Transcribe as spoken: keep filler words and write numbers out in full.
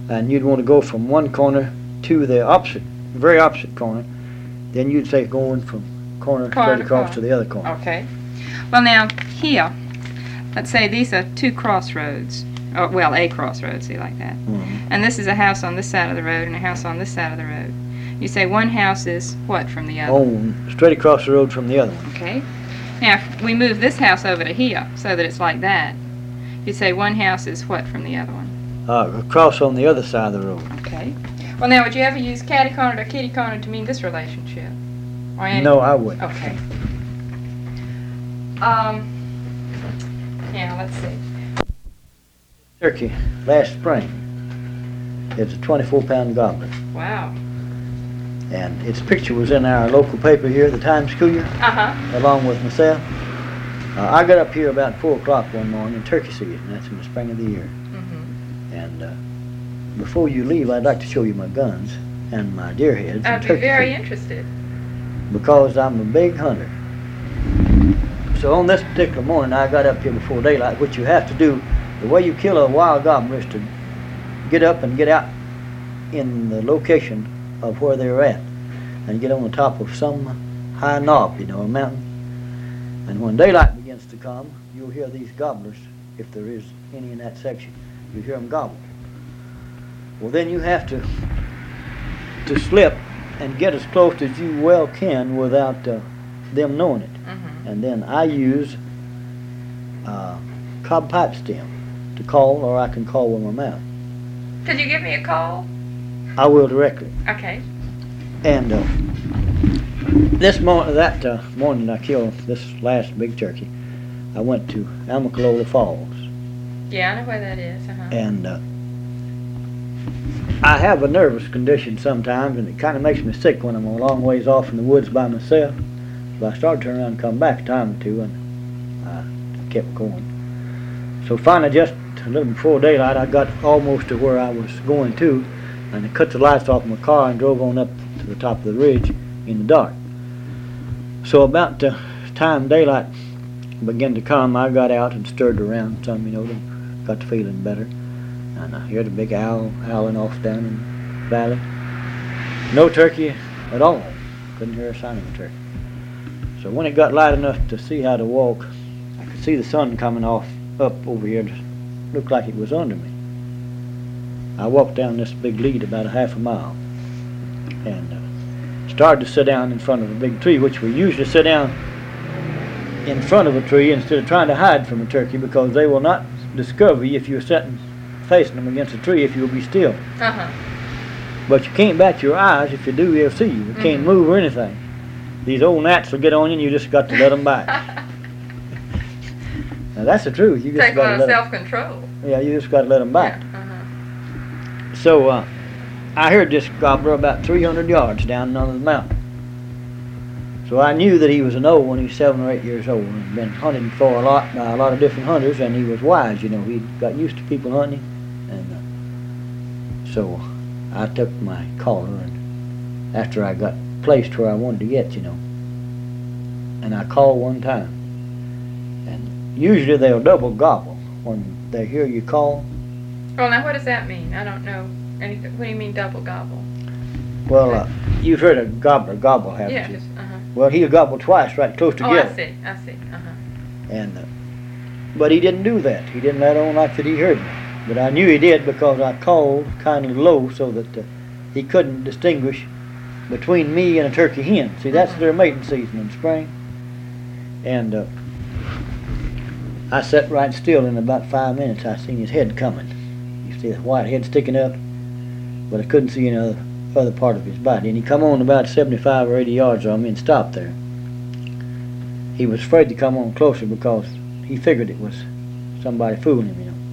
and you'd want to go from one corner to the opposite, very opposite corner. Then you'd say going from corner, Corner straight to across corner. to the other corner. Okay. Well, now, here, let's say these are two crossroads. Oh, well, a crossroad, see, like that. Mhm. And this is a house on this side of the road and a house on this side of the road. You say one house is what from the other? On, straight across the road from the other one. Okay. Now, if we move this house over to here so that it's like that, you say one house is what from the other one? Uh, across on the other side of the road. Okay. Well, now, would you ever use catty-cornered or kitty-cornered to mean this relationship? Or any- No, I wouldn't. Okay. Um, now, let's see. Turkey last spring. It's a twenty-four pound gobbler. Wow. And its picture was in our local paper here, the Times Courier, Uh-huh. along with myself. Uh, I got up here about four o'clock one morning, turkey season. That's in the spring of the year. Mm-hmm. And uh, before you leave, I'd like to show you my guns and my deer heads. I'd and be turkey very feet, interested. because I'm a big hunter. So on this particular morning, I got up here before daylight. What you have to do, the way you kill a wild gobbler is to get up and get out in the location of where they're at and get on the top of some high knob, you know, a mountain. And when daylight begins to come, you'll hear these gobblers, if there is any in that section. You hear them gobble. Well, then you have to to slip and get as close as you well can without uh, them knowing it. Mm-hmm. And then I use uh, cob pipe stem to call, or I can call with my mouth. Could you give me a call? I will directly. Okay. And uh, this morning, that uh, morning I killed this last big turkey, I went to Amicalola Falls. Yeah, I know where that is. Uh-huh. And uh, I have a nervous condition sometimes, and it kind of makes me sick when I'm a long ways off in the woods by myself. So I started to turn around and come back a time or two, and I kept going. So finally, just a little before daylight, I got almost to where I was going to, and I cut the lights off my car and drove on up to the top of the ridge in the dark. So about the time daylight began to come, I got out and stirred around some, you know, and got to feeling better. And I heard a big owl howling off down in the valley. No turkey at all. Couldn't hear a sign of a turkey. So when it got light enough to see how to walk, I could see the sun coming off up over here. It looked like it was under me. I walked down this big lead about a half a mile and uh, started to sit down in front of a big tree, which we usually sit down in front of a tree instead of trying to hide from a turkey, because they will not discover you if you're sitting facing them against a tree if you'll be still. Uh-huh. But you can't bat your eyes. If you do, they'll see you. You Mm-hmm. can't move or anything. These old gnats will get on you, and you just got to let them bite. Now that's the truth. You just Take a got lot to of let 'em- self-control. Yeah, you just got to let them bite. Yeah. Uh-huh. So uh, I heard this gobbler about three hundred yards down under the mountain. So I knew that he was an old one. He was seven or eight years old and been hunted for a lot by a lot of different hunters, and he was wise, you know. He got used to people hunting, and uh, so I took my caller, and after I got placed where I wanted to get, you know, and I called one time, and usually they'll double gobble when they hear you call. Well, now, what does that mean? I don't know anything. What do you mean double gobble? Well, uh, you've heard a gobbler gobble, haven't Yeah, you? just, uh-huh. Well, he'll gobble twice right close Oh, together. I see, I see, uh-huh. And, uh, but he didn't do that. He didn't let on like that he heard me. But I knew he did because I called kind of low so that uh, he couldn't distinguish between me and a turkey hen. See, that's Mhm. their mating season in spring. And uh, I sat right still. In about five minutes, I seen his head coming. You see the white head sticking up, but I couldn't see any other, other part of his body. And he come on about seventy-five or eighty yards on me and stopped there. He was afraid to come on closer because he figured it was somebody fooling him, you know.